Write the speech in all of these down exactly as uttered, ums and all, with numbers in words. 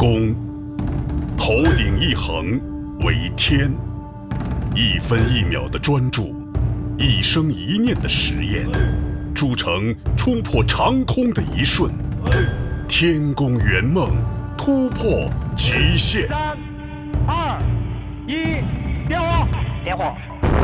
公，头顶一横为天，一分一秒的专注，一生一念的实验，铸成冲破长空的一瞬，天宫圆梦，突破极限。 三、二、一，点火！点火！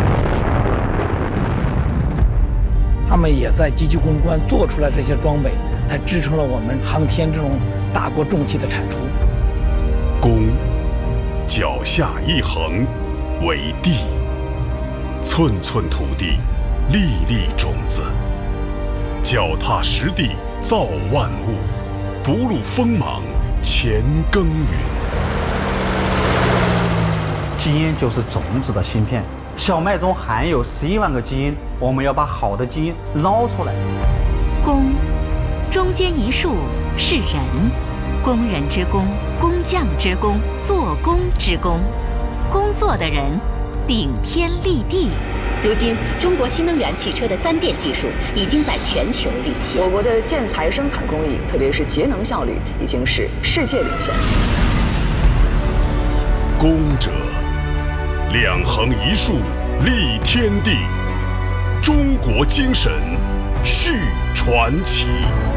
他们也在积极攻关做出来这些装备，才支撑了我们航天这种大国重器的产出。 公，脚下一横为地，寸寸土地，粒粒种子，脚踏实地造万物，不露锋芒乾耕耘。 基因就是种子的芯片，小麦中含有十一万个基因，我们要把好的基因捞出来。 工，中间一竖是人，工人之工，工匠之工，做工之工，工作的人顶天立地。 如今，中国新能源汽车的三电技术已经在全球领先。 我国的建材生产工艺，特别是节能效率，已经是世界领先。 工者，两横一竖立天地，中国精神续传奇。